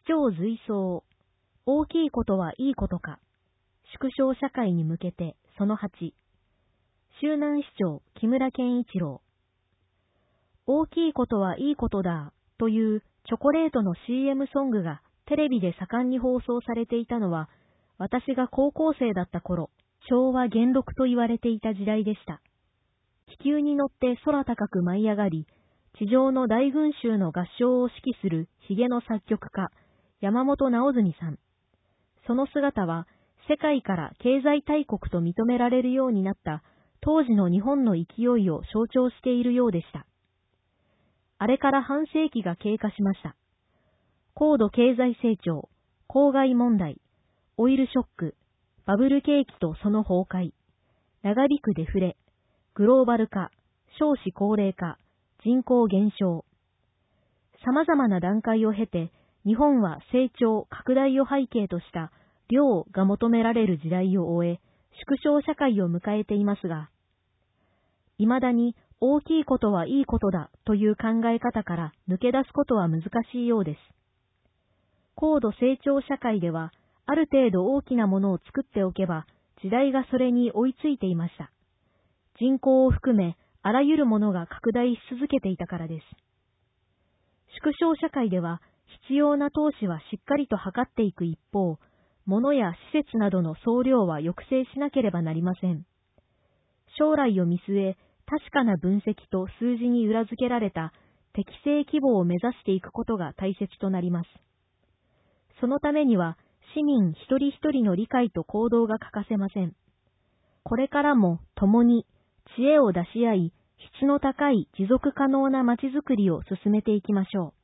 長随想。大きいことはいいことか。縮小社会に向けて、その8。周南市長、木村健一郎。大きいことはいいことだ、というチョコレートの CM ソングがテレビで盛んに放送されていたのは、私が高校生だった頃、昭和元禄と言われていた時代でした。気球に乗って空高く舞い上がり、地上の大群衆の合唱を指揮するヒゲの作曲家、山本直純さん。その姿は、世界から経済大国と認められるようになった当時の日本の勢いを象徴しているようでした。あれから半世紀が経過しました。高度経済成長、公害問題、オイルショック、バブル景気とその崩壊、長引くデフレ、グローバル化、少子高齢化、人口減少。様々な段階を経て、日本は成長、拡大を背景とした量が求められる時代を終え、縮小社会を迎えていますが、未だに大きいことはいいことだという考え方から抜け出すことは難しいようです。高度成長社会では、ある程度大きなものを作っておけば、時代がそれに追いついていました。人口を含め、あらゆるものが拡大し続けていたからです。縮小社会では、必要な投資はしっかりと図っていく一方、物や施設などの総量は抑制しなければなりません。将来を見据え、確かな分析と数字に裏付けられた適正規模を目指していくことが大切となります。そのためには、市民一人一人の理解と行動が欠かせません。これからも共に知恵を出し合い、質の高い持続可能なまちづくりを進めていきましょう。